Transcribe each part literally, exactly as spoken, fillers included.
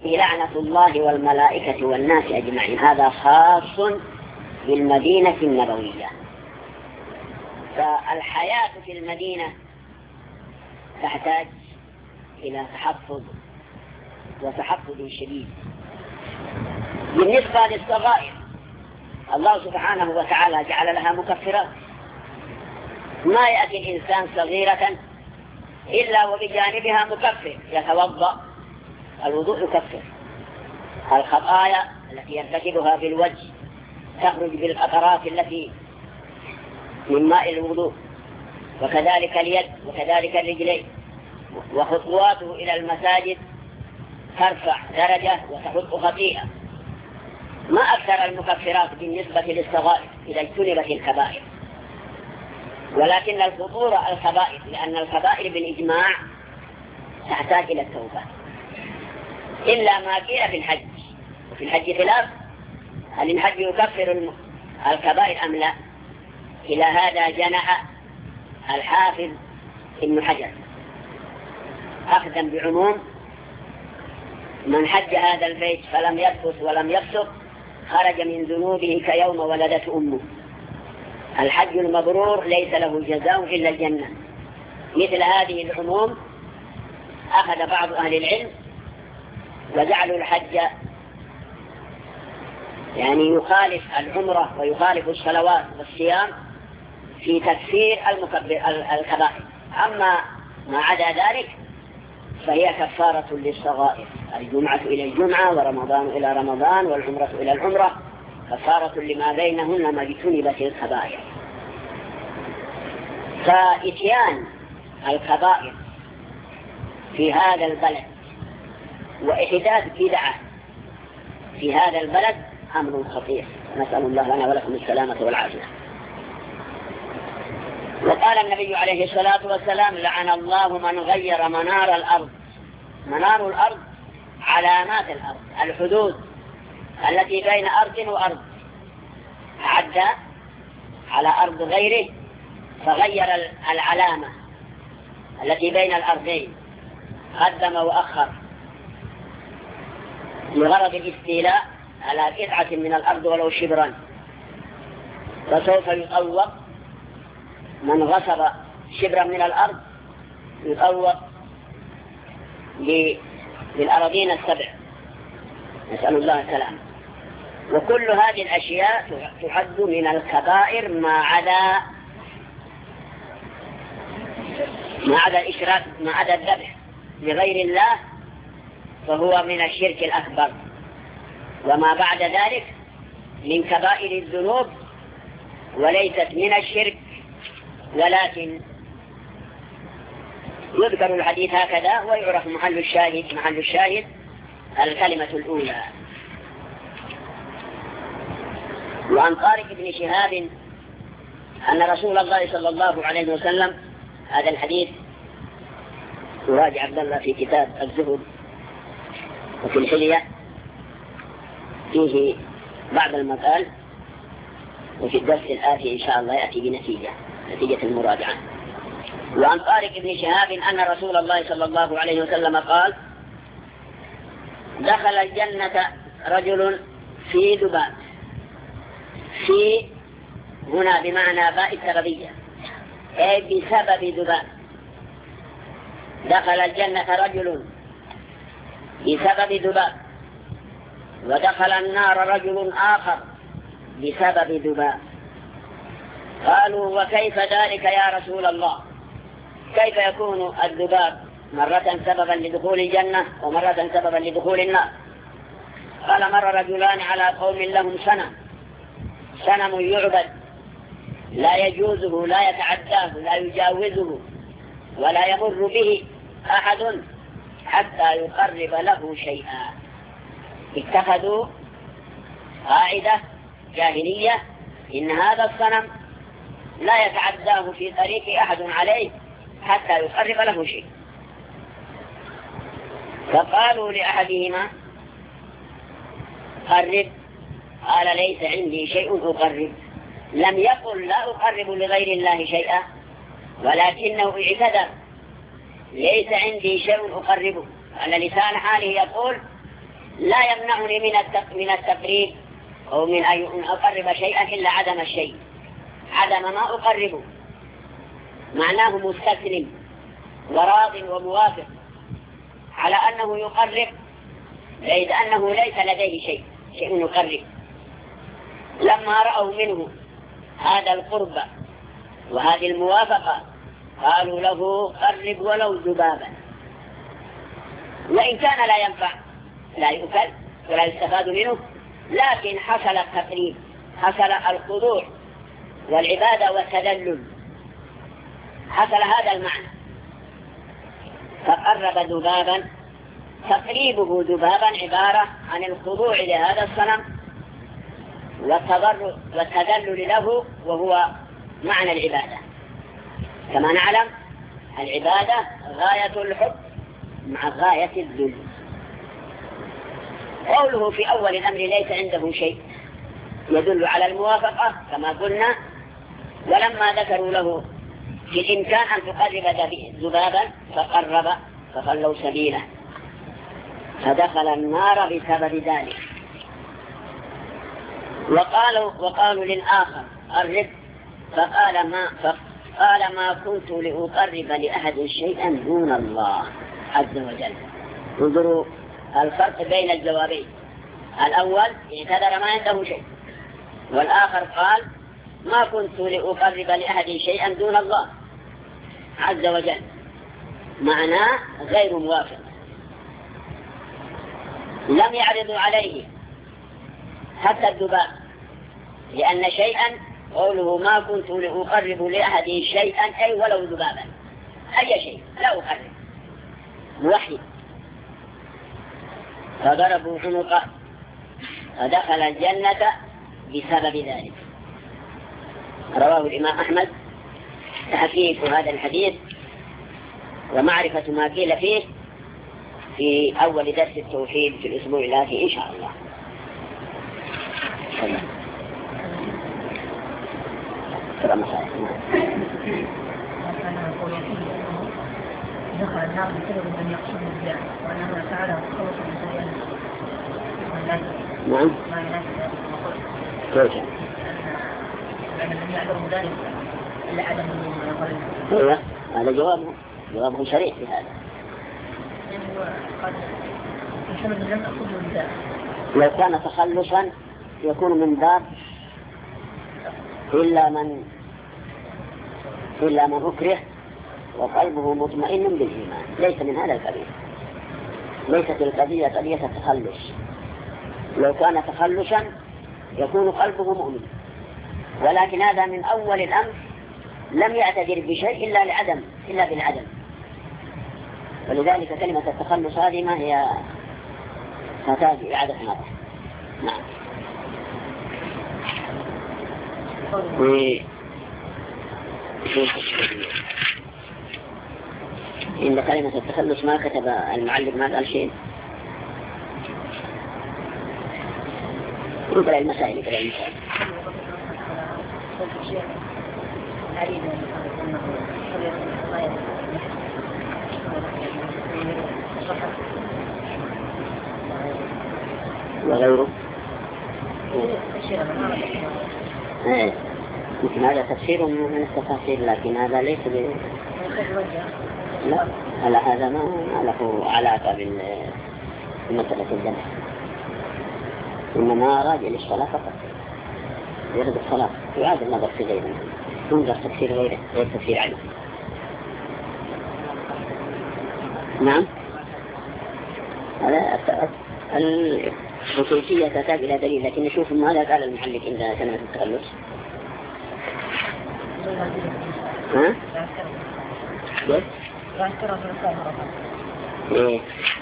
لعنة الله والملائكة والناس أجمعين. هذا خاص بالمدينة النبوية. فالحياة في المدينة تحتاج إلى تحفظ وتحفظ شديد. بالنسبة للصغائر الله سبحانه وتعالى جعل لها مكفرات. ما يأتي الإنسان صغيرة إلا وبجانبها مكفر، يتوضأ الوضوء يكفر. الخطايا التي يرتكبها بالوجه تخرج بالقطرات التي من ماء الوضوء، وكذلك اليد وكذلك الرجلين. وخطواته إلى المساجد ترفع درجة وتحط خطيئة. ما أكثر المكفرات بالنسبة للصغائر إذا اجتنبت الكبائر، ولكن الخطورة الخبائر، لأن الكبائر بالإجماع تحتاج إلى التوبة، إلا ما قيل في الحج. وفي الحج خلاف، هل الحج يكفر الكبائر أم لا؟ إلى هذا جنح الحافظ ابن حجر أخذا بعموم من حج هذا البيت فلم يرفث ولم يفسق خرج من ذنوبه كيوم ولدته أمه. الحج المبرور ليس له جزاء إلا الجنة. مثل هذه العموم أخذ بعض أهل العلم وجعلوا الحج يعني يخالف العمرة ويخالف الصلوات والصيام في تكفير الكبائر. أما ما عدا ذلك فهي كفارة للصغائر. الجمعة إلى الجمعة ورمضان إلى رمضان والعمرة إلى العمرة كفارة لما بينهن ما اجتنبت الكبائر. فإتيان الكبائر في هذا البلد وإحداث بدعة في هذا البلد أمر خطير، نسأل الله لنا ولكم السلامة والعافية. وقال النبي عليه الصلاة والسلام: لعن الله من غير منار الأرض. منار الأرض علامات الأرض، الحدود التي بين أرض وأرض. عدى على أرض غيره فغير العلامة التي بين الأرضين، قدم وأخر لغرض الاستيلاء على قطعة من الأرض ولو شبرا، فسوف يطوق من غصب شبرا من الأرض يطوق للأراضين السبع، نسأل الله السلام. وكل هذه الأشياء تحد من الكبائر ما عدا ما عدا الإشراك، ما عدا الذبح لغير الله، فهو من الشرك الأكبر. وما بعد ذلك من كبائر الذنوب وليست من الشرك، ولكن يذكر الحديث هكذا ويعرف محل الشاهد. محل الشاهد الكلمة الأولى. وعن طارق بن شهاب أن رسول الله صلى الله عليه وسلم، هذا الحديث يراجع عبد الله في كتاب الزهد وفي الحلية، فيه بعض المقال، وفي الدرس الآتي إن شاء الله يأتي بنتيجة نتيجة المراجعة. وعن طارق بن شهاب أن رسول الله صلى الله عليه وسلم قال: دخل الجنة رجل في ذباب. في هنا بمعنى باء السببية، أي بسبب ذباب. دخل الجنة رجل بسبب ذباب، ودخل النار رجل آخر بسبب ذباب. قالوا: وكيف ذلك يا رسول الله؟ كيف يكون الذباب مرة سببا لدخول الجنة ومرة سببا لدخول النار؟ قال: مر رجلان على قوم لهم سنم سنم يعبد لا يجوزه لا يتعداه لا يجاوزه ولا يمر به أحد حتى يقرب له شيئا. اتخذوا قاعدة جاهلية إن هذا الصنم لا يتعداه في طريق أحد عليه حتى يقرب له شيء. فقالوا لأحدهما: قرب. قال: ليس عندي شيء أقرب. لم يقل لا أقرب لغير الله شيئا، ولكنه اعتذر: ليس عندي شيء أقربه. أن لسان حاله يقول: لا يمنعني من التقريب أو من أن أقرب شيئا إلا عدم الشيء، عدم ما أقربه، معناه مستسلم وراض وموافق على أنه يقرب، إذ أنه ليس لديه شيء شيء يقرب. لما رأوا منه هذا القرب وهذه الموافقة قالوا له قرب ولو ذبابا، وإن كان لا ينفع لا يؤكل ولا يستفاد منه، لكن حصل التقريب، حصل الخضوع والعبادة والتذلل، حصل هذا المعنى. فقرب ذبابا، تقريبه ذبابا عبارة عن الخضوع لهذا الصنم والتذلل له، وهو معنى العبادة. كما نعلم العبادة غاية الحب مع غاية الذل. قوله في أول الأمر ليس عنده شيء يدل على الموافقة كما قلنا، ولما ذكروا له في الإمكان أن تقرب ذبابا فقرب فخلوا سبيله فدخل النار بسبب ذلك. وقالوا, وقالوا للآخر قرب فقال ما, فقال ما كنت لأقرب لأحد شيئا دون الله عز وجل. انظروا الفرق بين الجوابين، الأول اعتذر ما عنده شيء، والآخر قال ما كنت لأقرب لأحد شيئا دون الله عز وجل، معناه غير موافق. لم يعرضوا عليه حتى الذباب، لأن شيئا قوله ما كنت لأقرب لأحد شيئا أي ولو ذبابا، أي شيء لا أقرب، موحد. فضربوا عنقه فدخل الجنة بسبب ذلك. رواه الإمام أحمد. تحقيق هذا الحديث ومعرفة ما قيل فيه في أول درس التوحيد في الأسبوع الآتي إن شاء الله. ترى مسائل دخل النار بسبب أن يقصد الجاع وأنه تعالى خلص من سيئة. نعم. ما يناسب كيف؟ لأن لم يعلم ذلك إلا عدم القريب. أيوة هذا جوابه جوابه شريح في هذا. قد بسبب لم أقصد الجاع. لو كان تخلصا يكون من باب إلا من إلا من أكره وقلبه مطمئن بالإيمان، ليس من هذا القبيل. ليست القضية قضية التخلص. لو كان تخلصا يكون قلبه مؤمن، ولكن هذا من أول الأمر لم يعتذر بشيء إلا لعدم إلا بالعدم. ولذلك كلمة التخلص هذه ما هي تحتاج إعادة نظر. نعم. إن كلمة التخلص ما كتب المعلق ما قال شيء. يقرأ المسائل يقرأ المسائل. وغيره. ايه يمكن هذا تفسير من التفاسير، لكن هذا ليس ب... لا على هذا ما له علاقة بمسألة الجنة، إنما راجع للصلاة فقط، يرد الصلاة يعاد النظر في غيره، ينظر تفسير غيره غير تفسير عنه. نعم. هذا الخصوصية تحتاج إلى دليل، لكن نشوف ماذا قال المعلق عند كلمة التخلص. ها؟ بس؟ إيه.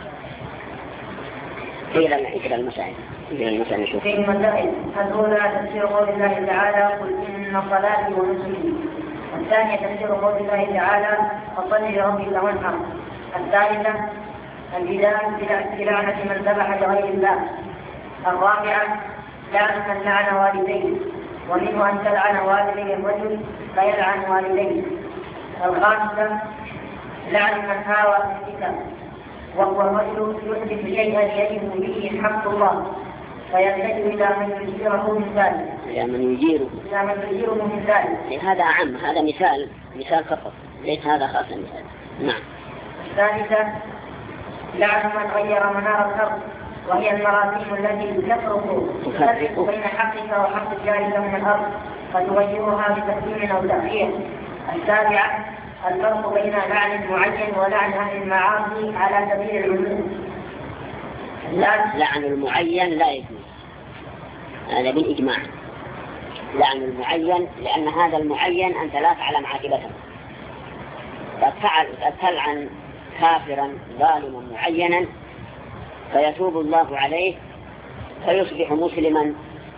إلى إلى المسائل إلى المسائل نشوف. في المسائل الأولى تفسير قول الله تعالى قل إن صلاتي ونسكي. الثانية تفسير قول الله تعالى فصل لربك وانحر. الثالثة البداية بلعنة من ذبح لغير الله. الرابعة لعن من لعن والديه، ومنه أن تلعن والدي الرجل فيلعن والديه. الخامسة لعن من هاوى في الكتاب. وهو الرجل يحدث شيئا يجب به حق الله فيحتاج إلى من يجيره من ذلك. إلى من يجيره. إلى من يجيره من ذلك. هذا عام، هذا مثال مثال فقط، ليس هذا خاص مثال. نعم. الثالثة لعن من غير منار الأرض، وهي المراسيم التي تفرق تفرق بين حقك وحق جارك من الأرض فتغيرها بتقديم أو تأخير. السابعة الفرق بين لعن معين ولعن أهل المعاصي على سبيل العموم. لعن المعين لا يجوز، هذا بالإجماع. لعن المعين لأن هذا المعين أنت لا تعلم عاقبته. قد تلعن كافرا ظالما معينا فيتوب الله عليه فيصبح مسلما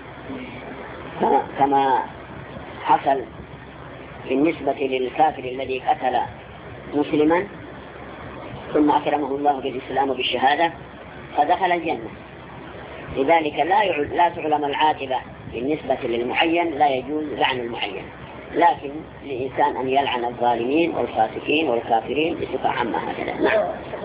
كما حصل بالنسبة للكافر الذي قتل مسلما ثم أكرمه الله بالإسلام وبالشهادة فدخل الجنة. لذلك لا لا تعلم العاقبة بالنسبة للمعين، لا يجوز لعن المعين، لكن للإنسان أن يلعن الظالمين والفاسقين والكافرين بصفة عامة هكذا. نعم.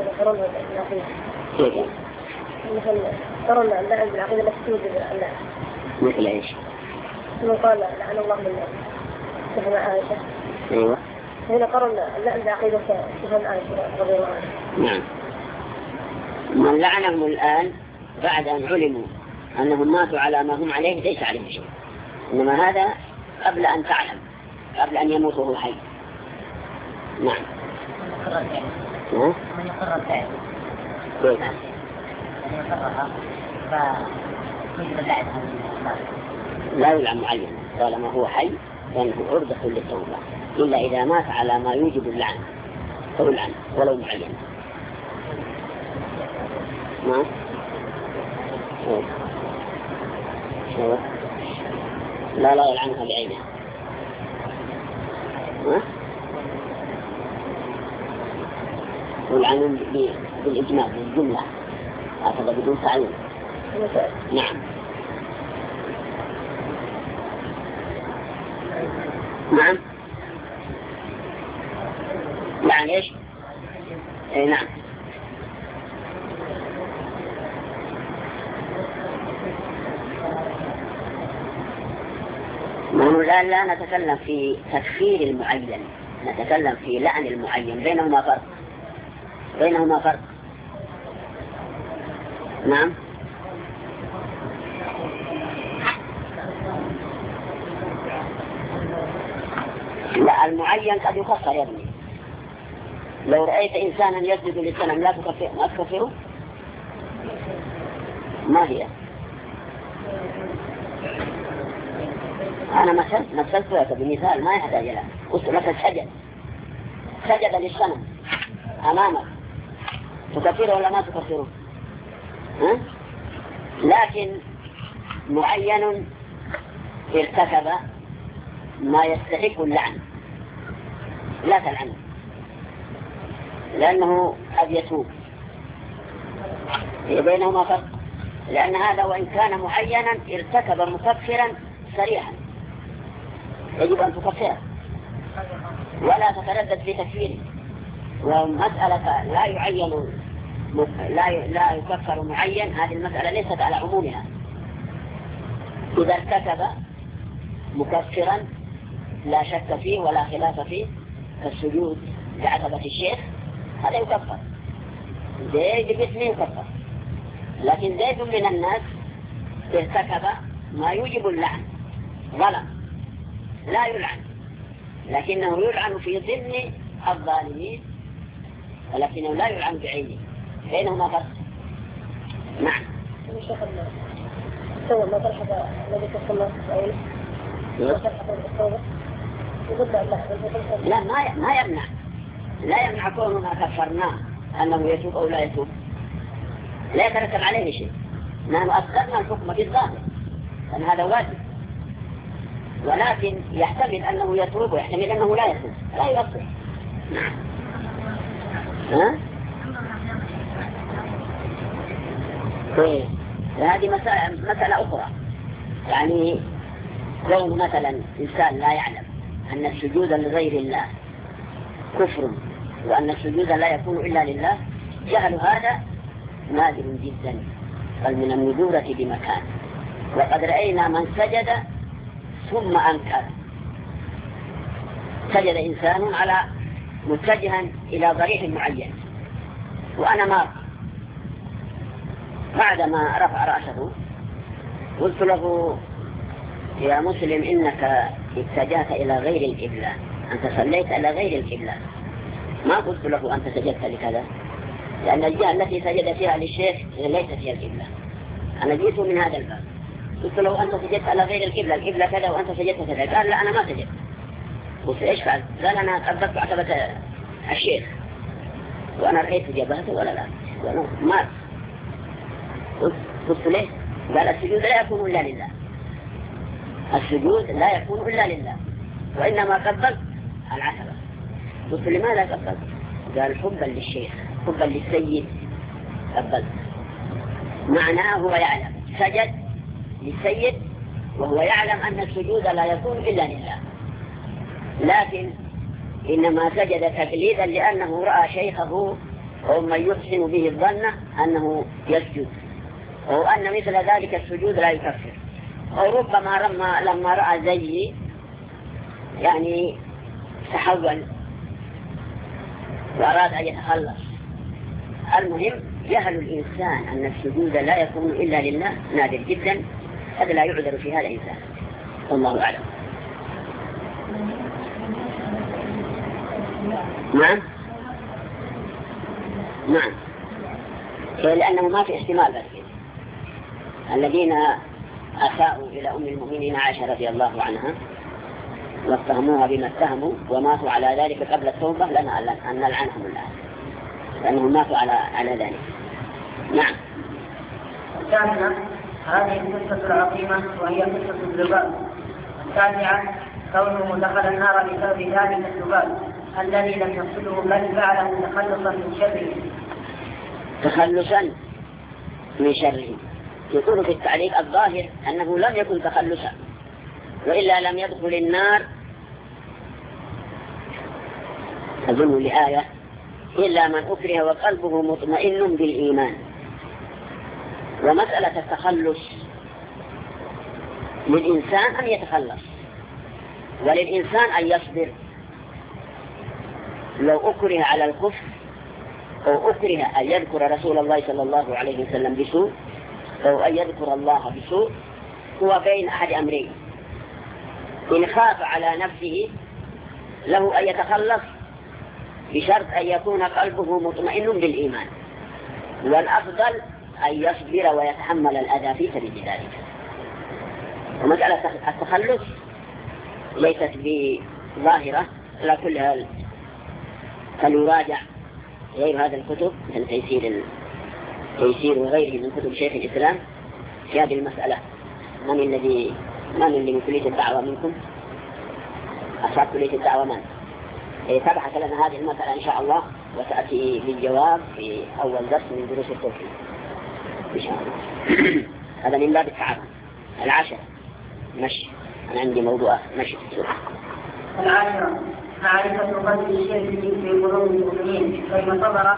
كيف؟ مثل ترى اللعن بالعقيدة التي توجب اللعن. مثل إيش؟ من قال لعن الله من سفن عائشة. أيوة. هنا قرن اللعن بعقيدة سفن عائشة رضي الله عنها. نعم. من لعنهم الآن بعد أن علموا أنهم ماتوا على ما هم عليه ليس عليهم شيء، إنما هذا قبل أن تعلم، قبل أن يموت وهو حي. نعم. من يقرر الفعل كيف؟ من يقررها فيجب اللعن. لا يلعن معين طالما هو حي لأنه عرضة للتوبة، إلا إذا مات على ما يوجب اللعن فيلعن ولو معين. نعم. لا لا يلعنها بعينها. يلعن بالإجماع بالجملة هكذا بدون تعليم. نعم. نعم. لعن ايش؟ اي نعم. نحن الآن لا نتكلم في تكفير المعين، نتكلم في لعن المعين، بينهما فرق بينهما فرق نعم. لا، المعين قد يكفر يا ابني. لو رأيت إنسانا يسجد للصنم لا تكفر ما تكفره؟ ما هي؟ أنا مثلت مثلت لك بمثال ما يحتاج له. قلت لك سجد سجد للصنم أمامك، تكفره ولا ما تكفره؟ ها؟ لكن معين ارتكب ما يستحق اللعن لا تلعنه، لأنه قد يتوب. بينهما فرق، لأن هذا وإن كان معينا ارتكب مكفرا صريحا يجب أن تكفره ولا تتردد في تكفيره. ومسألة لا يعين لا لا يكفر معين، هذه المسألة ليست على عمومها. إذا ارتكب مكفرا لا شك فيه ولا خلاف فيه كالسجود لعتبة الشيخ هذا يكفر، زيد باسمه يكفر. لكن زيد من الناس ارتكب ما يوجب اللعن، ظلم لا يلعن، لكنه يلعن في ضمن الظالمين ولكنه لا يلعن بعينه. بينهما فرق. نعم. سوى ما تلحق الذي تصلى بعينه لا ما ما يمنع لا يمنع كوننا كفرناه أنه يتوب أو لا يتوب، لا يترتب عليه شيء. نحن أسقطنا الحكم بالظاهر لأن هذا واجب، ولكن يحتمل أنه يتوب ويحتمل أنه لا يتوب، لا يصلح. ها؟ طيب هذه مسألة, مسألة أخرى. يعني كون مثلا إنسان لا يعلم أن السجود لغير الله كفر وأن السجود لا يكون إلا لله، جهل هذا نادر جدا، بل من الندورة بمكان. وقد رأينا من سجد ثم أنكر. سجد إنسان على متجها إلى ضريح معين وأنا مار، بعدما رفع رأسه قلت له يا مسلم إنك اتجهت إلى غير القبلة، أنت صليت إلى غير القبلة. ما قلت له أنت سجدت لكذا، لأن الجهة التي سجد فيها للشيخ ليست هي القبلة. أنا جئت من هذا الباب، قلت له أنت سجدت على غير القبلة، القبلة كذا وأنت سجدت كذا. قال لا أنا ما سجدت. قلت إيش فعل؟ قال أنا قبلت عتبة الشيخ وأنا رأيت جبهته ولا لا، وأنا مات. قلت, قلت ليه؟ قال السجود لا يكون إلا لله، السجود لا يكون إلا لله، وإنما قبلت العتبة. قلت لماذا قبلت؟ قال حبا للشيخ، حبا للسيد قبلت. معناه هو يعلم سجد للسيد وهو يعلم أن السجود لا يكون إلا لله، لكن إنما سجد تقليدا لأنه رأى شيخه ومن يحسن به الظن أنه يسجد، أو أن مثل ذلك السجود لا يكفر. أو ربما لما, لما رأى زيي يعني تحول وأراد أن يتخلص. المهم جهل الإنسان أن السجود لا يكون إلا لله نادر جدا، هذا لا يعذر في هذا الإنسان. والله أعلم. نعم نعم لأنه ما في احتمال بس. الذين أساءوا إلى أم المؤمنين عائشة رضي الله عنها واتهموها بما اتهموا وماتوا على ذلك قبل التوبة لنا أن نلعنهم الآن، لأنهم ماتوا على على ذلك. نعم. الثامنة هذه القصة العظيمة وهي قصة الذباب. التاسعة كونه دخل النار بسبب ذلك الذباب الذي لم يقصده بل فعله تخلصا من شره. تخلصا من شره يقول في التعليق الظاهر أنه لم يكن تخلصا، وإلا لم يدخل النار أظن لآية إلا من أكره وقلبه مطمئن بالإيمان. ومسألة التخلص للإنسان أن يتخلص، وللإنسان أن يصبر. لو أكره على الكفر أو أكره أن يذكر رسول الله صلى الله عليه وسلم بسوء أو أن يذكر الله بسوء هو بين أحد أمرين: إن خاف على نفسه له أن يتخلص بشرط أن يكون قلبه مطمئن بالإيمان، والأفضل أن يصبر ويتحمل الأذى في سبيل ذلك. ومسألة التخلص ليست بظاهرة لا كلها، فليراجع غير هذا الكتب مثل تيسير تيسير وغيره من كتب شيخ الإسلام في هذه المسألة. من الذي من اللي من كلية الدعوة منكم؟ أصحاب كلية الدعوة من؟ تبحث لنا هذه المسألة إن شاء الله وتأتي بالجواب في أول درس من دروس التوحيد إن شاء الله. هذا من باب التعاون. العاشرة مشي، أنا عندي موضوع مشي في السورة. العاشرة معرفة قدر الشرك في قلوب المؤمنين كيما صبر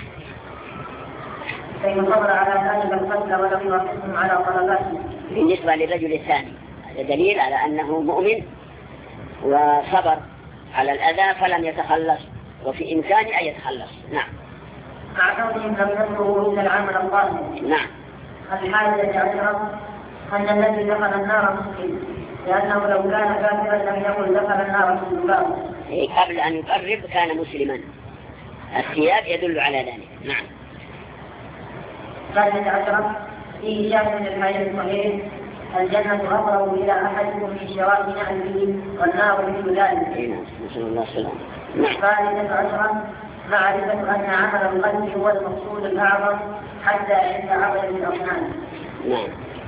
كيما صبر على ذلك القتل ولم يوافقهم على طلباته. بالنسبة للرجل الثاني هذا دليل على أنه مؤمن وصبر على الأذى فلم يتخلص، وفي إمكانه أن يتخلص. نعم. مع كونهم لم يذكروا إلا العمل الظاهر. نعم. الحادثة عشرة أن الذي دخل النار مسلم، لأنه لو كان كافرا لم يقل دخل النار في الباب. قبل أن يقرب كان مسلما، السياق يدل على ذلك. نعم. الثالثة عشرة فيه شاهد من الحديث الصحيح: الجنة أقرب إلى أحدكم من شراك نعله والنار مثل ذلك. نسأل الله السلامة. الثالثة عشرة معرفة أن عمل القلب هو المقصود الأعظم حتى عند عمل الأصنام. نعم.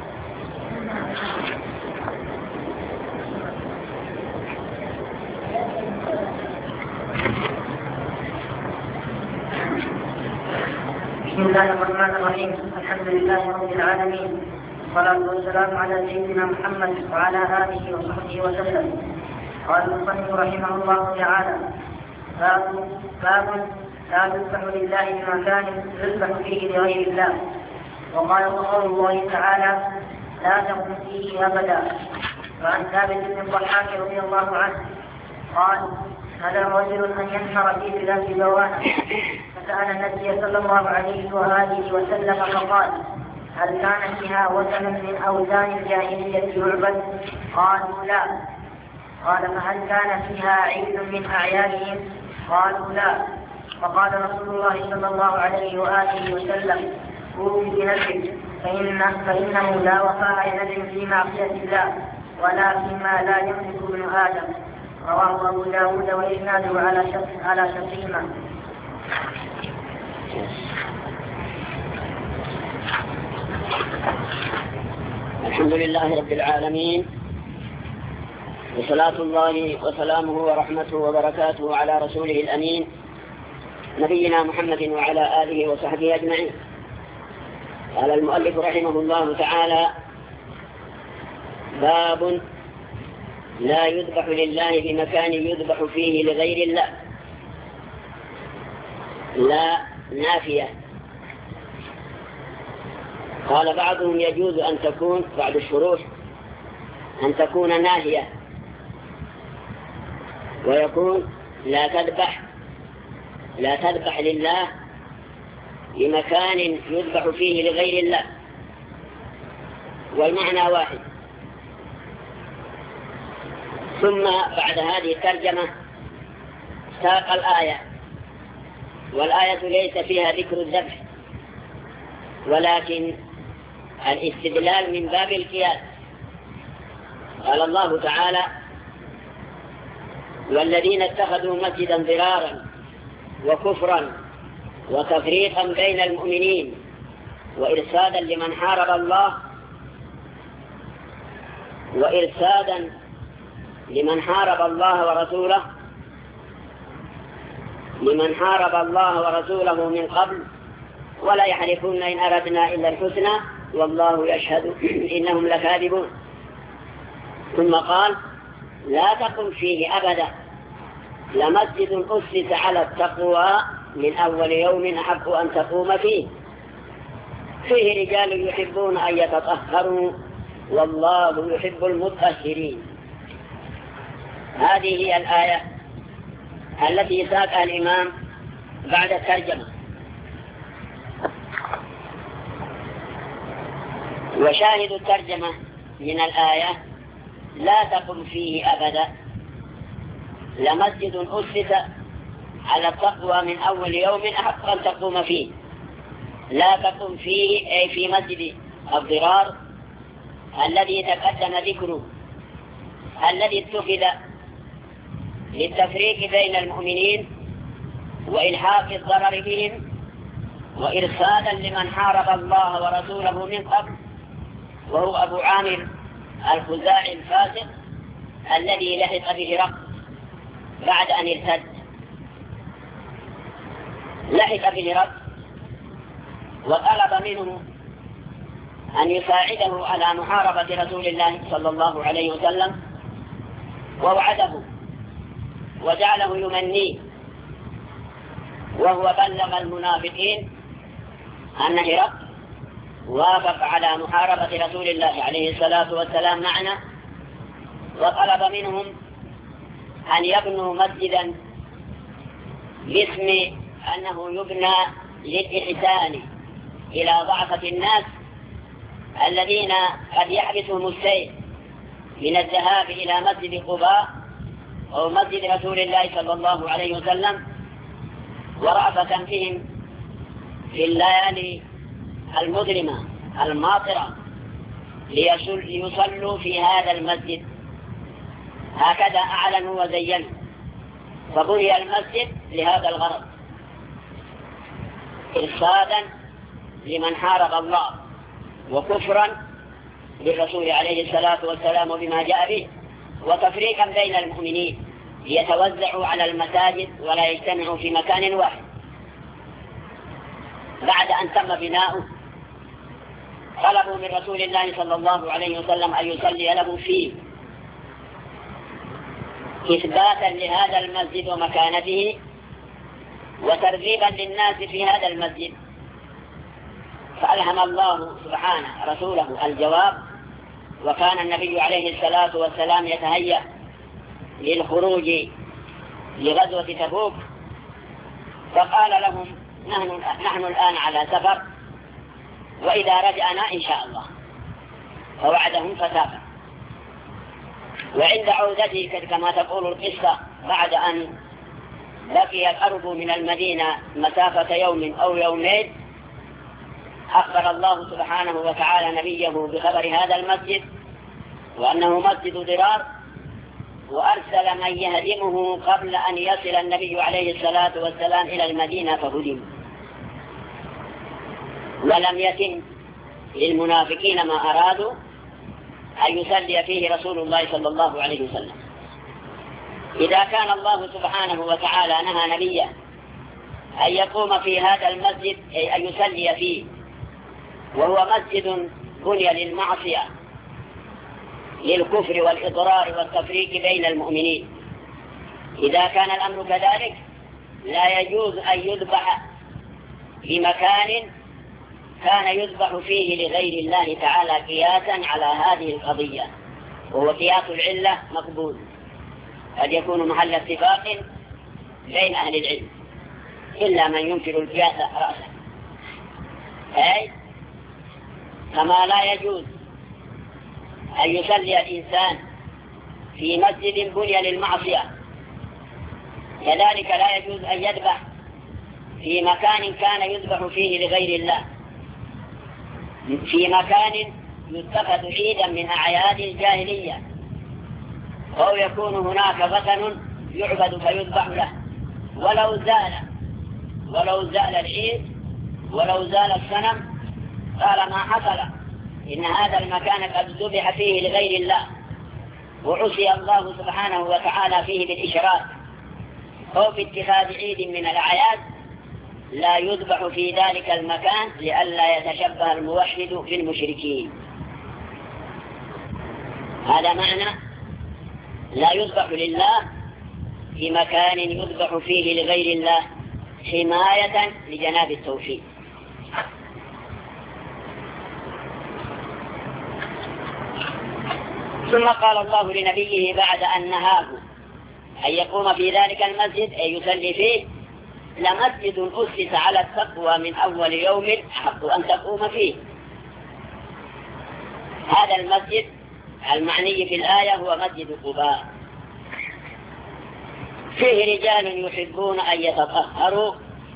بسم الله الرحمن الرحيم. الحمد لله رب العالمين، والصلاة والسلام على سيدنا محمد وعلى آله وصحبه وسلم. قال المصنف رحمه الله تعالى: باب باب لا يذبح لله بمكان يذبح فيه لغير الله. وقال قول الله تعالى لا تقم فيه أبدا. وعن ثابت بن الضحاك رضي الله عنه قال هذا رجل أن ينحر في بلاد بوانة فسأل النبي صلى الله عليه وآله وسلم فقال هل كان فيها وثن من أوثان الجاهلية يعبد؟ قالوا لا. قال فهل كان فيها عيد من أعيادهم؟ قالوا لا. فقال رسول الله صلى الله عليه وآله وسلم قوموا بنفسك فإن فإنه لا وفاء لنذر في معصية الله ولا فيما لا يملك ابن آدم. رواه أبو داود وإسناده على شرط على شرطهما. الحمد لله رب العالمين، وصلاة الله وسلامه ورحمته وبركاته على رسوله الأمين نبينا محمد وعلى آله وصحبه أجمعين. قال المؤلف رحمه الله تعالى: باب لا يذبح لله بمكان يذبح فيه لغير الله. لا نافية. قال بعضهم يجوز أن تكون بعد الشروح أن تكون ناهية، ويكون لا تذبح لا تذبح لله بمكان يذبح فيه لغير الله، والمعنى واحد. ثم بعد هذه الترجمة ساق الآية، والآية ليس فيها ذكر الذبح ولكن الاستدلال من باب القياس. قال الله تعالى: والذين اتخذوا مسجدا ضرارا وكفرا وتفريقا بين المؤمنين وإرسادا لمن حارب الله وإرسادا لمن حارب الله ورسوله لمن حارب الله ورسوله من قبل ولا يحلفون إن أردنا إلا الحسنى والله يشهد إنهم لكاذبون. ثم قال: لا تقم فيه أبدا لمسجد أسس على التقوى من أول يوم أحق أن تقوم فيه فيه رجال يحبون أن يتطهروا والله يحب المطهرين. هذه هي الآية التي ساقها الإمام بعد الترجمة. وشاهد الترجمة من الآية: لا تقم فيه أبدا لمسجد أسس على التقوى من أول يوم أحق أن تقوم فيه. لا تقم فيه أي في مسجد الضرار الذي تقدم ذكره، الذي اتخذ للتفريق بين المؤمنين وإلحاق الضرر بهم وإرسادا لمن حارب الله ورسوله من قبل، وهو أبو عامر الخزاعي الفاسق الذي لحق بهرقل بعد أن ارتد. لحق بهرقل وطلب منه أن يساعده على محاربة رسول الله صلى الله عليه وسلم، ووعده وجعله يمنيه، وهو بلغ المنافقين أن هرقل وافق على محاربة رسول الله عليه الصلاة والسلام معنا، وطلب منهم أن يبنوا مسجدا باسم أنه يبنى للإحسان إلى ضعفة الناس الذين قد يحبسهم السيف من الذهاب إلى مسجد قباء أو مسجد رسول الله صلى الله عليه وسلم، ورأفة بهم في الليالي المظلمة الماطرة ليصلوا في هذا المسجد. هكذا أعلنوا وزينوا، فبني المسجد لهذا الغرض، إرشادا لمن حارب الله وكفرا بالرسول عليه الصلاة والسلام وبما جاء به، وتفريقا بين المؤمنين ليتوزعوا على المساجد ولا يجتمعوا في مكان واحد. بعد أن تم بناؤه طلبوا من رسول الله صلى الله عليه وسلم أن يصلي له فيه إثباتا لهذا المسجد ومكانته، وترغيبا للناس في هذا المسجد، فألهم الله سبحانه رسوله الجواب، وكان النبي عليه الصلاة والسلام يتهيأ للخروج لغزوة تبوك، فقال لهم نحن, نحن الآن على سفر، وإذا رجعنا إن شاء الله، فوعدهم فسافر. وعند عودته كما تقول القصة بعد أن بقي الأرض من المدينة مسافة يوم أو يومين، أخبر الله سبحانه وتعالى نبيه بخبر هذا المسجد وأنه مسجد ضرار، وأرسل من يهدمه قبل أن يصل النبي عليه الصلاة والسلام إلى المدينة فهدم. ولم يتم للمنافقين ما أرادوا أن يصلي فيه رسول الله صلى الله عليه وسلم. إذا كان الله سبحانه وتعالى نهى نبيه أن يقوم في هذا المسجد أي أن يصلي فيه، وهو مسجد بني للمعصية للكفر والإضرار والتفريق بين المؤمنين، إذا كان الأمر كذلك لا يجوز أن يذبح في مكان كان يذبح فيه لغير الله تعالى قياسا على هذه القضية، وهو قياس العلة مقبول، قد يكون محل اتفاق بين أهل العلم، إلا من ينكر القياس رأسا. أي كما لا يجوز أن يصلي الإنسان في مسجد بني للمعصية، كذلك لا يجوز أن يذبح في مكان كان يذبح فيه لغير الله، في مكان يتخذ عيدا من أعياد الجاهلية، أو يكون هناك وثن يعبد فيذبح له، ولو زال ولو زال العيد ولو زال الصنم طالما حصل إن هذا المكان قد ذبح فيه لغير الله وعصي الله سبحانه وتعالى فيه بالإشراك أو باتخاذ عيد من الأعياد، لا يذبح في ذلك المكان لئلا يتشبه الموحد بالمشركين. هذا معنى لا يذبح لله في مكان يذبح فيه لغير الله حماية لجناب التوحيد. ثم قال الله لنبيه بعد أن نهاه أن يقوم في ذلك المسجد أن يصلي فيه: لمسجد أسس على التقوى من أول يوم حق أن تقوم فيه. هذا المسجد المعني في الآية هو مسجد قباء، فيه رجال يحبون أن يتطهروا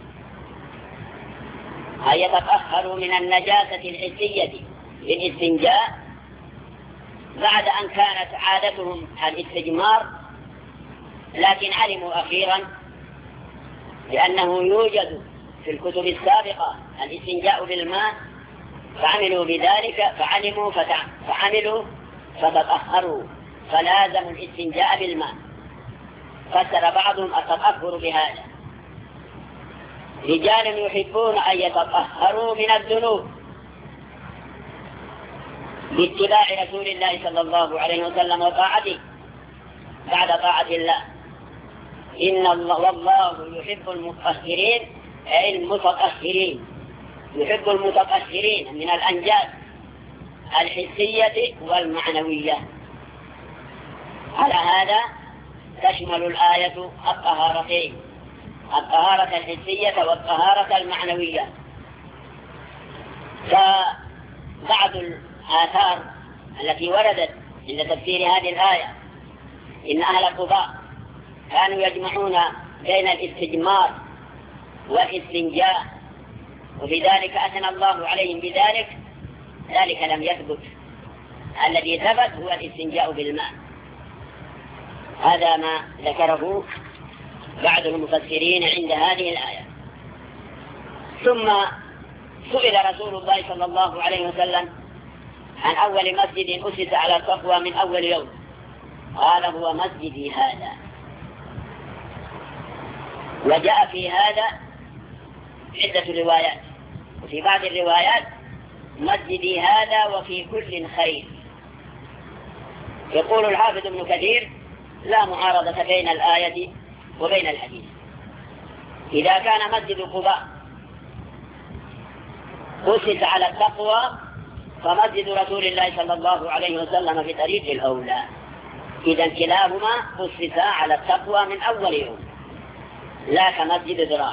أن يتطهروا من النجاسة الحسية بالاستنجاء، بعد أن كانت عادتهم الاستجمار، لكن علموا أخيرا لأنه يوجد في الكتب السابقة الاستنجاء بالماء، فعملوا بذلك فعلموا فعملوا فتطهروا، فلازموا الاستنجاء بالماء. فسر بعضهم التطهر بهذا: رجال يحبون أن يتطهروا من الذنوب باتباع رسول الله صلى الله عليه وسلم وطاعته بعد طاعة الله. إن الله والله يحب المطهرين، أي المتطهرين، يحب المتطهرين من الأنجاس الحسية والمعنوية. على هذا تشمل الآية الطهارتين، الطهارة الحسية والطهارة المعنوية. فبعض الآثار التي وردت عند تفسير هذه الآية إن أهل قباء كانوا يجمعون بين الاستجمار والاستنجاء، وبذلك أثنى الله عليهم بذلك، ذلك لم يثبت. الذي ثبت هو الاستنجاء بالماء. هذا ما ذكره بعض المفسرين عند هذه الآية. ثم سئل رسول الله صلى الله عليه وسلم عن أول مسجد أسس على التقوى من أول يوم، قال: هو مسجدي هذا. وجاء في هذا عدة روايات، وفي بعض الروايات: مسجدي هذا وفي كل خير. يقول الحافظ ابن كثير: لا معارضة بين الآية وبين الحديث، إذا كان مسجد قباء أسس على التقوى فمسجد رسول الله صلى الله عليه وسلم في طريق الأولى. إذا كلاهما أسسا على التقوى من أول يوم، لا كمسجد ضرار.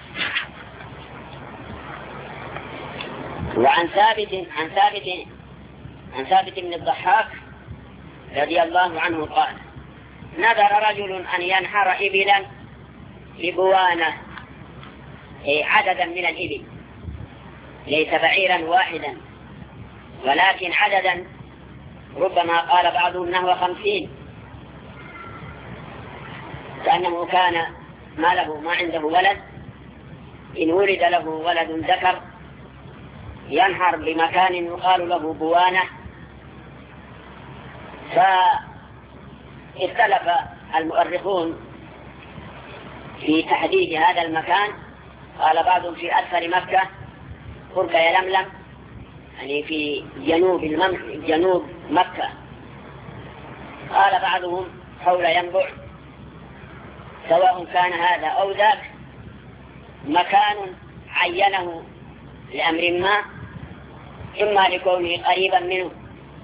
وعن ثابت عن ثابت عن ثابت بن الضحاك رضي الله عنه قال: نذر رجل أن ينحر إبلا ببوانة، أي عددا من الإبل، ليس بعيرا واحدا ولكن عددا، ربما قال بعضهم نحو خمسين، كأنه كان ما له ما عنده ولد، إن ولد له ولد ذكر ينحر بمكان يقال له بوانة. فاختلف المؤرخون في تحديد هذا المكان، قال بعضهم في أسفل مكة قرب يلملم، يعني في جنوب المم... جنوب مكة، قال بعضهم حول ينبع. سواء كان هذا أو ذاك، مكان عينه لأمر ما، إما لكونه قريبا منه،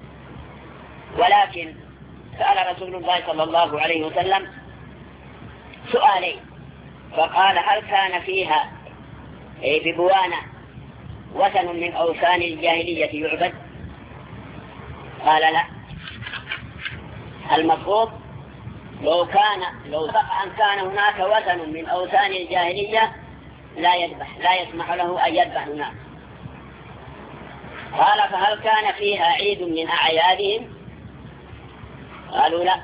ولكن سأل رسول الله صلى الله عليه وسلم سؤالين، فقال: هل كان فيها أي ببوانة وثن من أوثان الجاهلية يعبد؟ قال: لا. المفروض لو كان لو أن كان هناك وثن من أوثان الجاهلية لا يذبح، لا يسمح له أن يذبح هناك. قال: فهل كان فيها عيد من أعيادهم؟ قالوا: لا.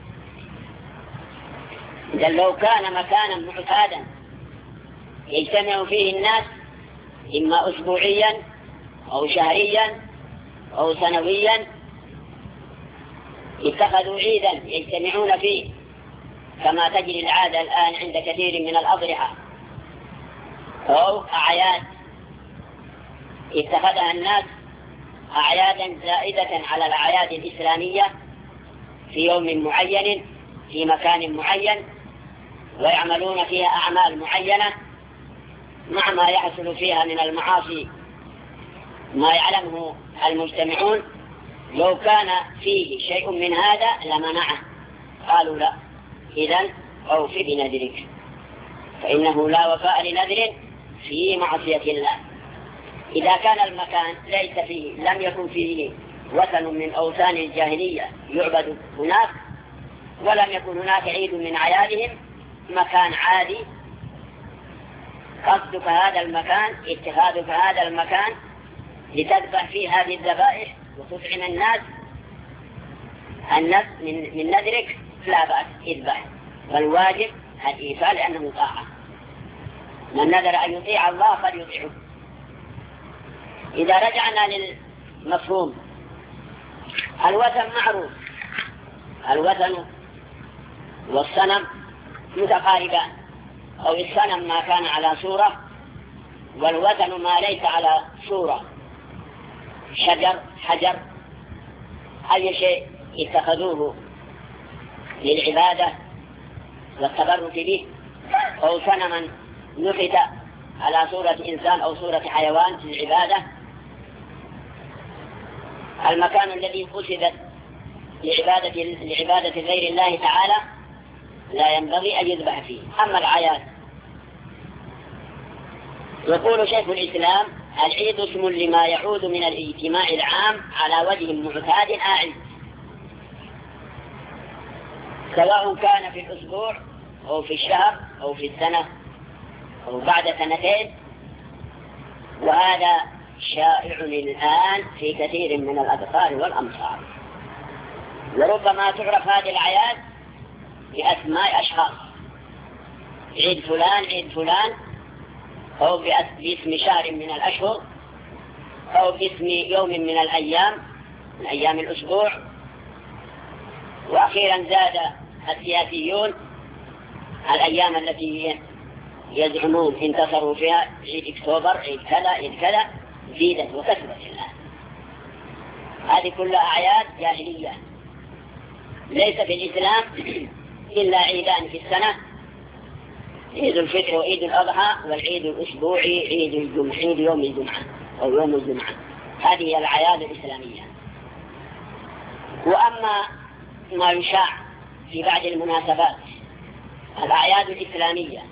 إذا لو كان مكانا معتادا يجتمع فيه الناس إما أسبوعيا أو شهريا أو سنويا، اتخذوا عيدا يجتمعون فيه، كما تجري العادة الآن عند كثير من الأضرحة، أو أعياد اتخذها الناس أعيادا زائدة على الأعياد الإسلامية في يوم معين في مكان معين، ويعملون فيها أعمال معينة مع ما يحصل فيها من المعاصي ما يعلمه المجتمعون. لو كان فيه شيء من هذا لمنعه. قالوا: لا. إذن أوف بنذرك، فإنه لا وفاء لنذر في معصية الله. إذا كان المكان ليس فيه، لم يكن فيه وثن من أوثان الجاهلية يعبد هناك، ولم يكن هناك عيد من أعيادهم، مكان عادي، قصدك هذا المكان، اتخاذك هذا المكان لتذبح فيه هذه الذبائح وتطعم الناس النفس من, من نذرك، لا بأس، اذبح. والواجب الإيفاء لأنه طاعة، من نذر أن يطيع الله فليطيعه. إذا رجعنا للمفهوم، الوثن معروف، الوثن والصنم متقاربان، أو الصنم ما كان على صورة، والوثن ما ليس على صورة، شجر، حجر، أي شيء اتخذوه للعبادة والتبرك به، أو صنما نحت على صورة إنسان أو صورة حيوان للعبادة. المكان الذي قصدت لعبادة, لعبادة غير الله تعالى لا ينبغي أن يذبح فيه. أما الأعياد، يقول شيخ الإسلام: العيد اسم لما يعود من الاجتماع العام على وجه معتاد آعد، سواء كان في الأسبوع أو في الشهر أو في السنة أو بعد سنتين. وهذا شائع الآن في كثير من الأقطار والأمصار، وربما تعرف هذه الأعياد بأسماء أشخاص، عيد فلان عيد فلان، أو باسم شهر من الأشهر، أو باسم يوم من الأيام من أيام الأسبوع. وأخيرا زاد السياسيون الأيام التي يزعمون انتصروا فيها، عيد أكتوبر، عيد كذا عيد كذا، زيدت وكثرت الآن. هذه كلها أعياد جاهلية، ليس في الإسلام إلا عيدان في السنة، عيد الفطر وعيد الأضحى والعيد الأسبوعي عيد الجمعة، عيد يوم الجمعة أو يوم الجمعة. هذه هي الأعياد الإسلامية. وأما ما يشاع في بعض المناسبات الأعياد الإسلامية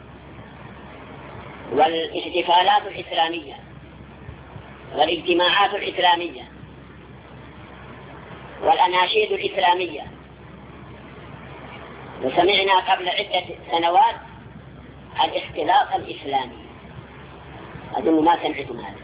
والاحتفالات الإسلامية والاجتماعات الإسلامية والأناشيد الإسلامية، وسمعنا قبل عدة سنوات الاختلاط الإسلامي، أظن ما سمعتم هذا.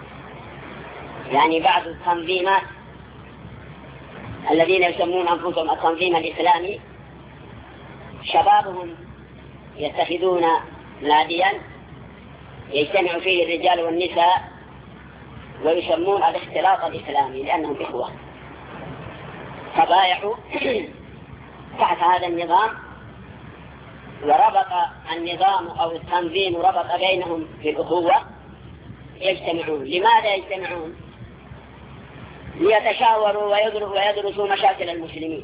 يعني بعض التنظيمات الذين يسمون أنفسهم التنظيم الإسلامي شبابهم يتخذون ناديا يجتمع فيه الرجال والنساء ويسمون الاختلاط الإسلامي لأنهم إخوة، فبايعوا تحت هذا النظام، وربط النظام أو التنظيم ربط بينهم بالأخوة، يجتمعون. لماذا يجتمعون؟ ليتشاوروا ويدرسوا مشاكل المسلمين.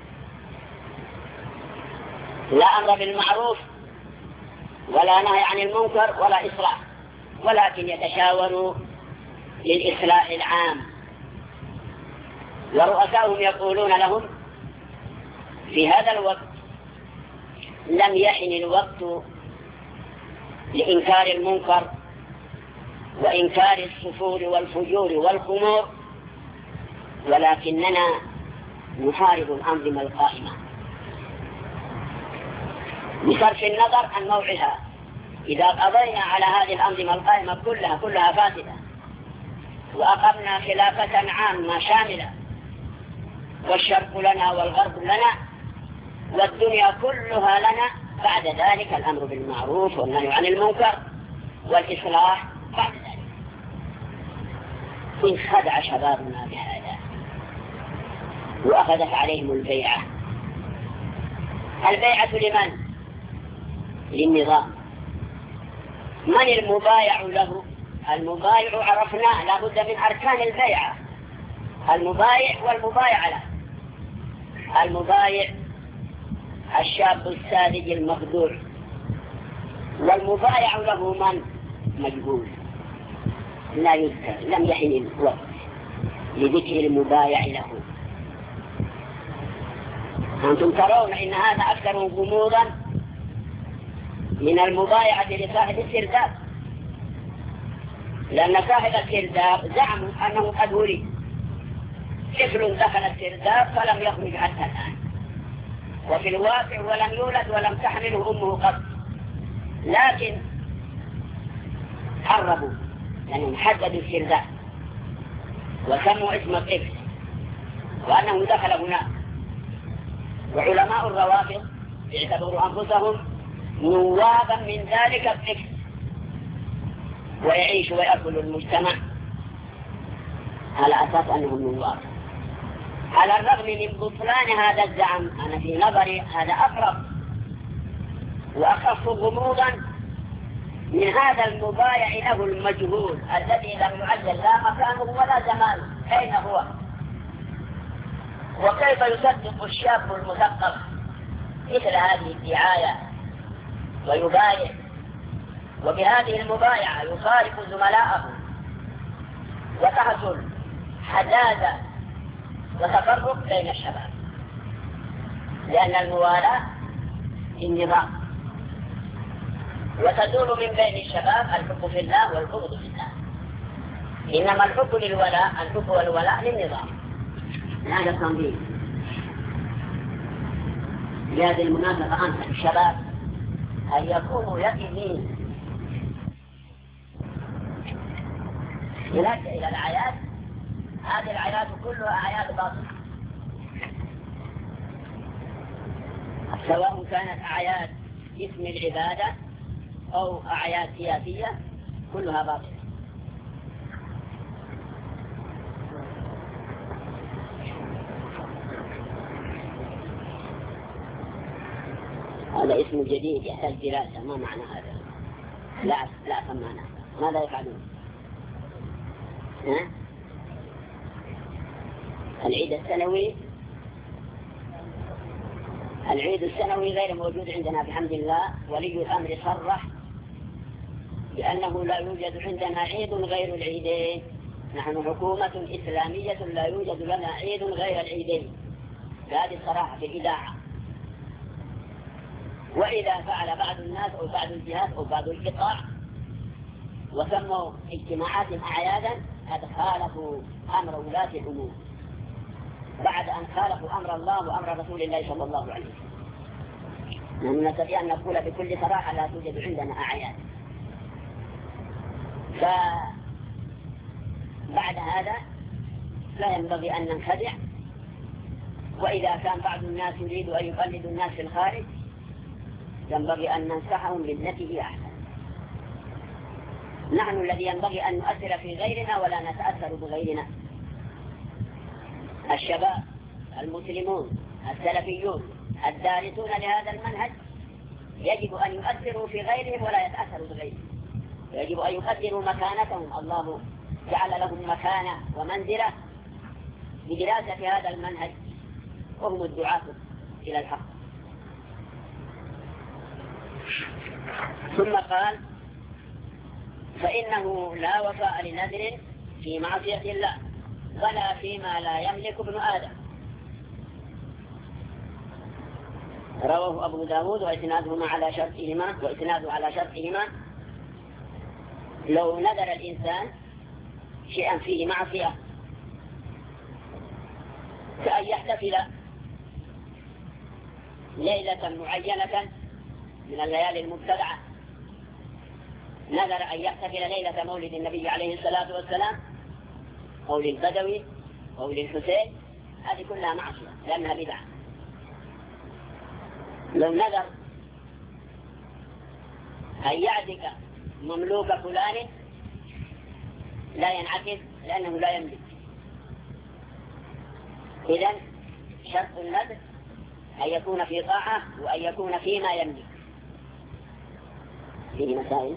لا أمر بالمعروف ولا نهي عن المنكر ولا إصلاح، ولكن يتشاوروا للإصلاح العام. ورؤساؤهم يقولون لهم في هذا الوقت لم يحن الوقت لإنكار المنكر وإنكار السفور والفجور والخمور، ولكننا نحارب الأنظمة القائمة بصرف النظر عن موعها. إذا قضينا على هذه الأنظمة القائمة كلها كلها فاسدة وأقمنا خلافة عامة شاملة والشرق لنا والغرب لنا والدنيا كلها لنا، بعد ذلك الأمر بالمعروف والنهي عن المنكر والإصلاح بعد ذلك. انخدع شبابنا بهذا وأخذت عليهم البيعة. البيعة لمن؟ للنظام. من المبايع له؟ المبايع عرفناه، لا بد من أركان البيعة: المبايع والمبايع له. المبايع الشاب الساذج المخدوع، والمبايع له من؟ مجهول لا يذكر، لم يحن الوقت لذكر المبايع له. أنتم ترون إن هذا أكثر غموضا من المبايعة لصاحب السرداب، لأن صاحب السرداب زعموا أنه قد ولد طفل دخل السرداب فلم يخرج حتى الآن، وفي الواقع ولم يولد ولم تحمله أمه قط، لكن حربوا لأنهم حددوا السرداب وسموا اسم الطفل وأنه دخل هناك. وعلماء الروافض يعتبروا أنفسهم نوابا من ذلك الطفل ويعيش ويأكل المجتمع على أساس أنهم نواب. على الرغم من بطلان هذا الزعم، أنا في نظري هذا أقرب وأخف غموضا من هذا المبايع له المجهول الذي لم يعجل لا مكانه ولا زمانه، أين هو؟ وكيف يصدق الشاب المثقف مثل هذه الدعاية ويبايع، وبهذه المبايعة يخالف زملائه وتحصل حداثة وتفرق بين الشباب، لأن الموالاة النظام وتدور من بين الشباب الحب في الله والبغض في الله. إنما الحب للولاء، الحب والولاء للنظام. هذا التنظيم. بهذه المناسبة أنصح الشباب أن يكونوا يقظين إلى الأعياد. هذه الأعياد كلها أعياد باطلة، سواء كانت أعياد اسم العبادة أو أعياد سياسية، كلها باطلة. هذا اسم جديد يحتاج دراسة. ما معنى هذا؟ لا لا أفهم معناه. ماذا يفعلون؟ ها؟ العيد السنوي العيد السنوي غير موجود عندنا بحمد الله. ولي الأمر صرح بأنه لا يوجد عندنا عيد غير العيدين. نحن حكومة إسلامية لا يوجد لنا عيد غير العيدين. هذه الصراحة في الإذاعة. وإذا فعل بعض الناس أو بعض الجهات أو بعض القطاع وسموا اجتماعات أعيادا هذا خالفوا أمر ولاة الأمور بعد أن خالفوا أمر الله وأمر رسول الله صلى الله عليه وسلم. نحن نستطيع أن نقول بكل صراحة لا توجد عندنا أعياد. فبعد هذا لا ينبغي أن ننخدع. وإذا كان بعض الناس يريد أن يقلد الناس في الخارج ينبغي أن ننصحهم بالتي هي أحسن. نحن الذي ينبغي أن نؤثر في غيرنا ولا نتأثر بغيرنا. الشباب المسلمون السلفيون الدارسون لهذا المنهج يجب أن يؤثروا في غيرهم ولا يتأثروا بغيرهم. يجب أن يقدروا مكانتهم. الله جعل لهم مكانة ومنزلة بدراسة هذا المنهج وهم الدعاة إلى الحق. ثم قال فإنه لا وفاء لنذر في معصية الله ولا فيما لا يملك ابن آدم. رواه أبو داود وإسنادهما على شرطهما وإسناده على شرطهما. لو نذر الإنسان شيئا فيه معصية كأن يحتفل ليلة معينة من الليالي المبتدعة، نذر أن يحتفل ليلة مولد النبي عليه الصلاة والسلام أو للبدوي أو للحسين، هذه كلها معصية لأنها بدعة. لو نذر أن يعتق مملوك فلان لا ينعكس لأنه لا يملك. إذن شرط النذر أن يكون في طاعة وأن يكون فيما يملك. فيه مسائل.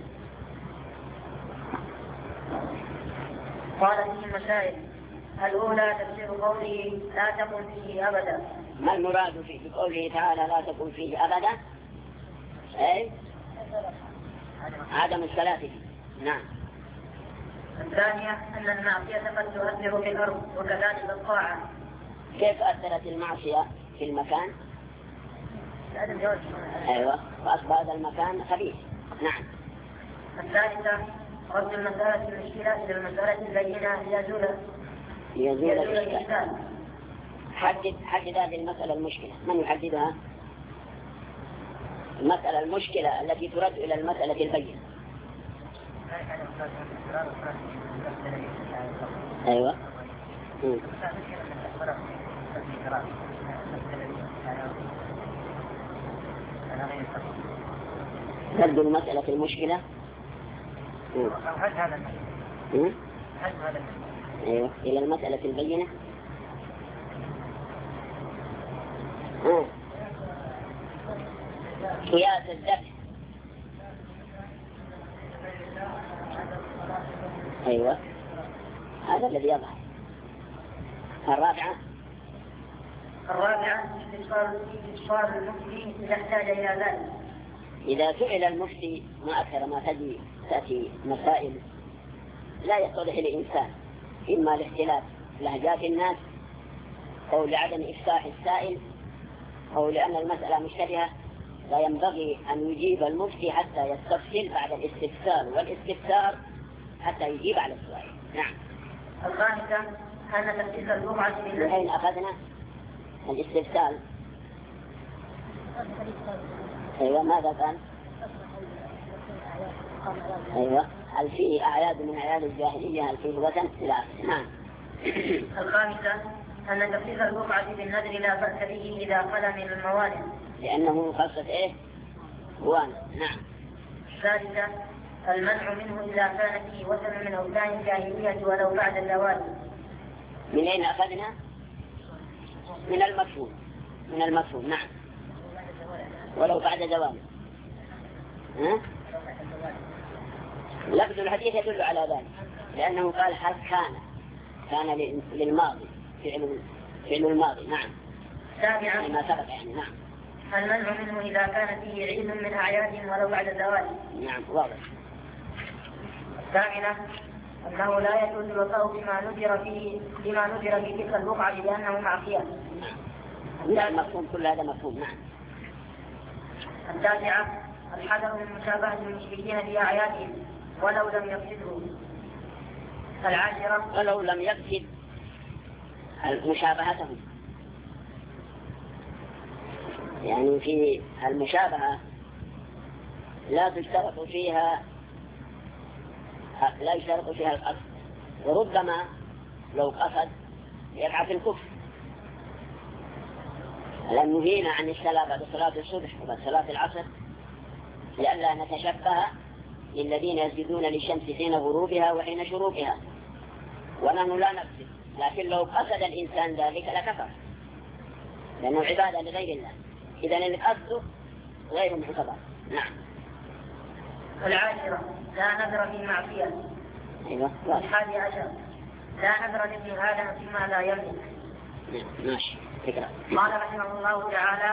قال فيه مسائل. الأولى تفسير قوله لا تقل فيه أبدا. ما المراد في قوله تعالى لا تقل فيه أبدا؟ أي عدم الصلاة فيه. نعم. الثانية أن المعصية قد تؤثر في الأرض وكذلك الطاعة. كيف أثرت المعصية في المكان؟ أيوة، فأصبح هذا المكان خبيث. نعم. الثالثة رد المسألة المشكلة إلى المسألة البينة ليزول يزول الإشكال. حدد حدد هذه المسألة المشكلة. من يحددها؟ المسألة المشكلة التي ترد إلى المسألة البينة. أيوة. م. رد المسألة المشكلة. هل هذا هل هذا أيوة إلى المسألة البينة. قياس الذبح. أيوة هذا الذي يظهر. الرابعة الرابعة استفسار المفتي إذا احتاج إلى ذلك. إذا سئل المفتي ما أكثر ما تجي تأتي مسائل لا يتضح للإنسان، إما لاختلاف لهجات الناس أو لعدم إفصاح السائل أو لأن المسألة مشتبهة، لا ينبغي أن يجيب المفتي حتى يستفسر بعد الاستفسار والاستفسار حتى يجيب على السؤال. نعم. الخامسة أن تفسير الجمعة من أين أخذنا الاستفسار؟ أيوة ماذا كان؟ أيوة هل فيه أعياد من أعياد الجاهلية هل فيه الوثن؟ لا. نعم. الخامسة أن تفسير الجمعة بالنذر لا بأس به إذا خلا من الموالد لأنه خاصة إيه؟ وانا. نعم. الثالثة المنع منه إذا كان فيه وثن من أوثان الجاهلية ولو بعد الزوال. من أين أخذنا؟ من المفهوم. من المفهوم. نعم. ولو بعد زوال. ها؟ لفظ الحديث يدل على ذلك لأنه قال هل كان كان للماضي فعل فعل الماضي. نعم. سابعا ما سبق يعني. نعم. المنع منه إذا كان فيه عيد من أعياد ولو بعد الزوال. نعم واضح. الثامنة أنه لا يجوز الوفاء بما نذر فيه بما نذر في تلك البقعة لأنه معصية. نعم مفهوم، كل هذا مفهوم. نعم. التاسعة الحذر من مشابهة المشركين في أعيادهم ولو لم يقصدوا. العاشرة ولو لم يقصد مشابهتهم، يعني في المشابهة لا تشترط فيها لا يشترط فيها القصد، وربما لو قصد يقع في الكفر، لأن نهينا عن الصلاة بعد صلاة الصبح وبعد صلاة العصر لئلا نتشبه للذين يسجدون للشمس حين غروبها وحين شروقها، ونحن لا نقصد. لكن لو قصد الإنسان ذلك لكفر، لأنه عبادة لغير الله، إذن القصد غير معتبر. نعم. العاشرة لا نذر في المعصية. أيوة. الحادي عشر لا نذر لابن آدم فيما لا يملك. ماشي. فكرة. قال رحمه الله تعالى: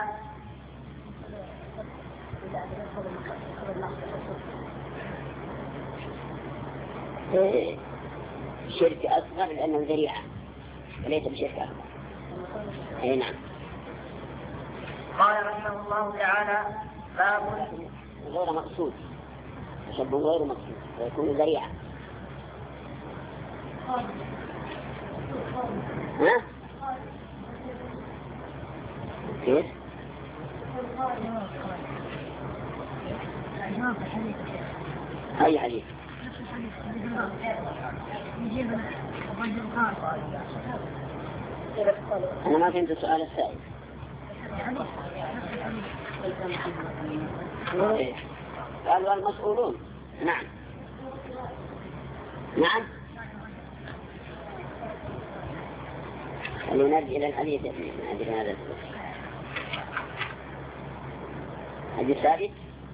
إيه شرك أصغر لأنه ذريعة وليس بشرك أكبر. أي نعم. قال رحمه الله تعالى: باب غير مقصود، تشبه غير مقصود ويكون ذريعة. ها؟ كيف؟ أي حديث؟ أنا ما فهمت السؤال الثاني. قالوا المسؤولون. نعم نعم. خلينا نرجع إلى الحديث من أجل هذا الحديث الثابت.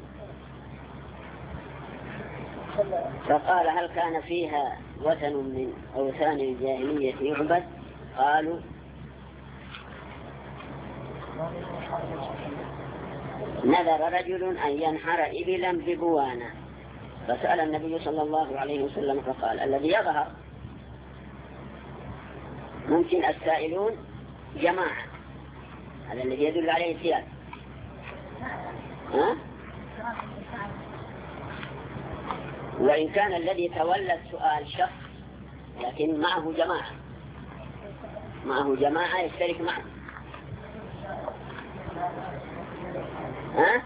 فقال: هل كان فيها وثن من أوثان الجاهلية يعبد؟ قالوا: نذر رجل أن ينحر إبلا ببوانا، فسأل النبي صلى الله عليه وسلم فقال: الذي يظهر ممكن السائلون جماعة، هذا الذي يدل عليه السياق. ها؟ وإن كان الذي تولى السؤال شخص لكن معه جماعة معه جماعة يشترك معه. ها؟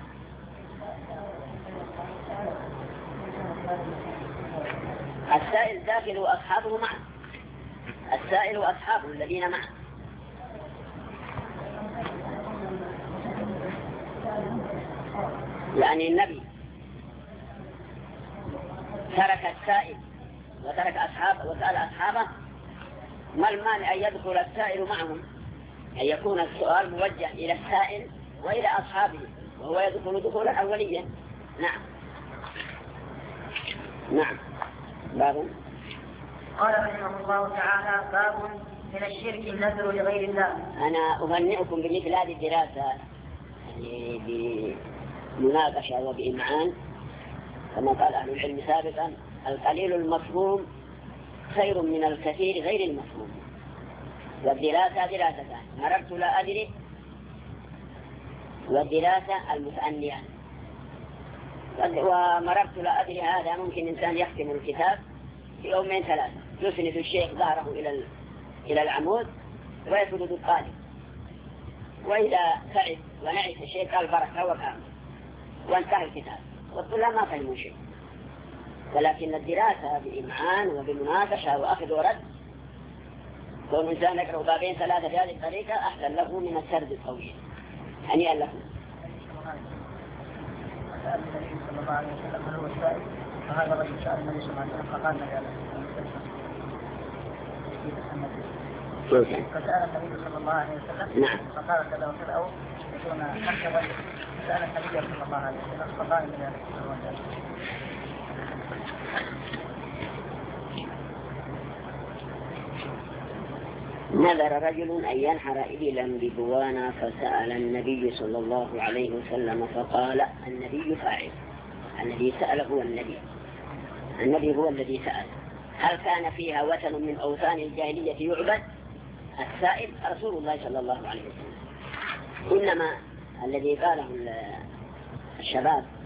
السائل داخل وأصحابه معه، السائل وأصحابه الذين معه. يعني النبي ترك السائل وترك أصحابه وسأل أصحابه، ما المانع أن يدخل السائل معهم، أن يكون السؤال موجه إلى السائل وإلى أصحابه وهو يدخل دخولا أوليا. نعم نعم. باب. قال رحمه الله تعالى: باب من الشرك النذر لغير الله. أنا أهنئكم بمثل هذه الدراسة، يعني بمناقشة وبإمعان، كما قال أهل العلم سابقا: القليل المفهوم خير من الكثير غير المفهوم. والدراسة دراستان: مررت لا أدري، والدراسة المتأنية. ومررت لا أدري هذا ممكن إنسان يختم الكتاب في يومين ثلاثة، يسند الشيخ ظهره إلى إلى العمود ويسجد الطالب، وإذا تعب ونعس الشيخ قال بركة وكام وانتهى الكتاب، والطلاب ما فهموا شيء. ولكن الدراسة بإمعان وبمناقشة وأخذ ورد، كون إنسان يقرأ بابين ثلاثة بهذه الطريقة أحسن له من السرد الطويل. هنيئا له. سأل النبي صلى الله عليه وسلم: هل هو السائل؟ فهذا الرجل سأل النبي صلى الله عليه وسلم فقال: نجعل فسأل النبي صلى الله عليه وسلم نعم. فقال كذا وكذا، أو يكون حتى الرجل سأل النبي صلى الله عليه وسلم فقال من ذلك. نذر رجل أن ينحر إبلا ببوانا فسأل النبي صلى الله عليه وسلم فقال النبي فاعل. الذي سأل هو النبي، النبي هو الذي سأل هل كان فيها وثن من أوثان الجاهلية يعبد؟ السائل رسول الله صلى الله عليه وسلم. إنما الذي قاله الشباب